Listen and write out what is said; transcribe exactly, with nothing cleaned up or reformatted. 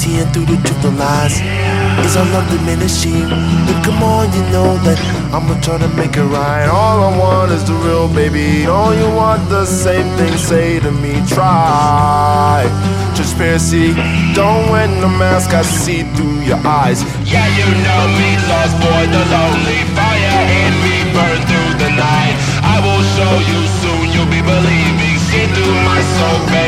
seeing through the truth and lies. Is our love diminishing? But come on, you know that I'ma try to make it right. All I want is the real, baby. All you want the same thing, say to me, try. Transparency, don't wear no mask, I see through your eyes. Yeah, you know me, lost boy, the lonely fire in me, burn through the night. I will show you soon, you'll be believing. See through my soul, baby.